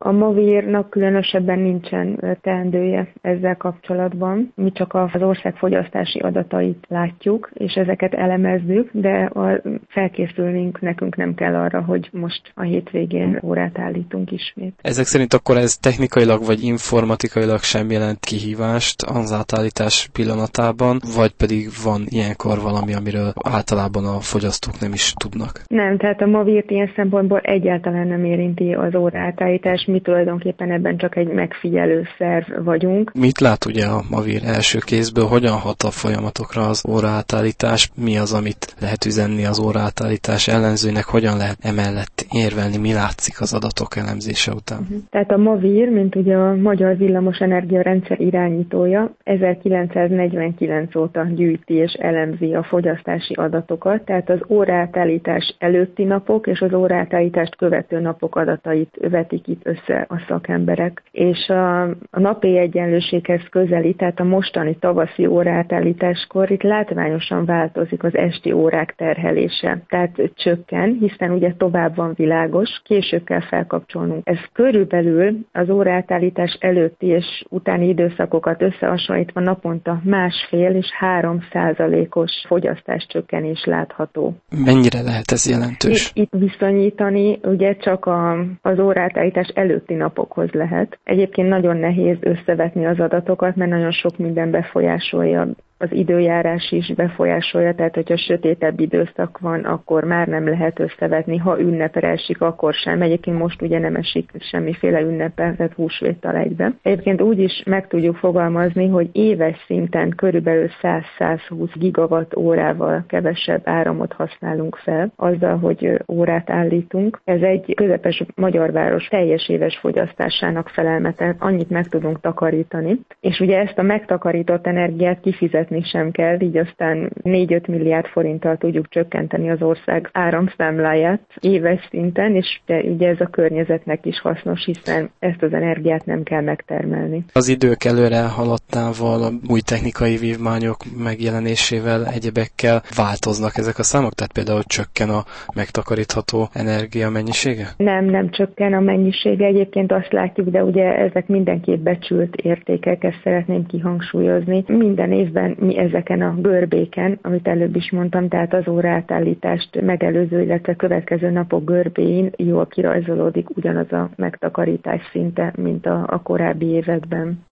A Mavírnak különösebben nincsen teendője ezzel kapcsolatban. Mi csak az ország fogyasztási adatait látjuk, és ezeket elemezzük, de felkészülnünk nekünk nem kell arra, hogy most a hétvégén órát állítunk ismét. Ezek szerint akkor ez technikailag vagy informatikailag sem jelent kihívást az átállítás pillanatában, vagy pedig van ilyenkor valami, amiről általában a fogyasztók nem is tudnak? Nem, tehát a Mavírt ilyen szempontból egyáltalán nem érinti az óraátállítás. Mi tulajdonképpen ebben csak egy megfigyelő szerv vagyunk. Mit lát ugye a Mavír első kézből, hogyan hat a folyamatokra az óraátállítás, mi az, amit lehet üzenni az óraátállítás ellenzőinek, hogyan lehet emellett érvelni, mi látszik az adatok elemzése után? Tehát a Mavír, mint ugye a Magyar Villamosenergia Rendszer irányítója, 1949 óta gyűjti és elemzi a fogyasztási adatokat, tehát az óraátállítás előtti napok és az óraátállítást követő napok adatait vetik itt össze a szakemberek. És a napi egyenlőséghez közeli, tehát a mostani tavaszi óraátállításkor itt látványosan változik az esti órák terhelése. Tehát csökken, hiszen ugye tovább van világos, később kell felkapcsolnunk. Ez körülbelül az óraátállítás előtti és utáni időszakokat összehasonlítva naponta 1,5 és 3% fogyasztás csökkenés látható. Mennyire lehet ez jelentős? Itt viszonyítani ugye csak az óraátállítás előtti napokhoz lehet. Egyébként nagyon nehéz összevetni az adatokat, mert nagyon sok minden befolyásolja. Az időjárás is befolyásolja, tehát hogyha sötétebb időszak van, akkor már nem lehet összevetni. Ha ünnepre esik, akkor sem. Egyébként most ugye nem esik semmiféle ünnepel, tehát húsvéttal egybe. Egyébként úgy is meg tudjuk fogalmazni, hogy éves szinten körülbelül 100-120 gigawatt órával kevesebb áramot használunk fel, azzal, hogy órát állítunk. Ez egy közepes magyar város teljes éves fogyasztásának felel meg, tehát annyit meg tudunk takarítani. És ugye ezt a megtakarított energiát kifizetni sem kell, így aztán 4-5 milliárd forinttal tudjuk csökkenteni az ország áramszámláját éves szinten, és ugye ez a környezetnek is hasznos, hiszen ezt az energiát nem kell megtermelni. Az idők előre haladtával, új technikai vívmányok megjelenésével, egyebekkel változnak ezek a számok? Tehát például csökken a megtakarítható energia mennyisége? Nem csökken a mennyisége, egyébként azt látjuk, de ugye ezek mindenképp becsült értékek, ezt szeretném kihangsúlyozni. Minden évben mi ezeken a görbéken, amit előbb is mondtam, tehát az óraátállítást megelőző, illetve következő napok görbéin jól kirajzolódik ugyanaz a megtakarítás szinte, mint a korábbi években.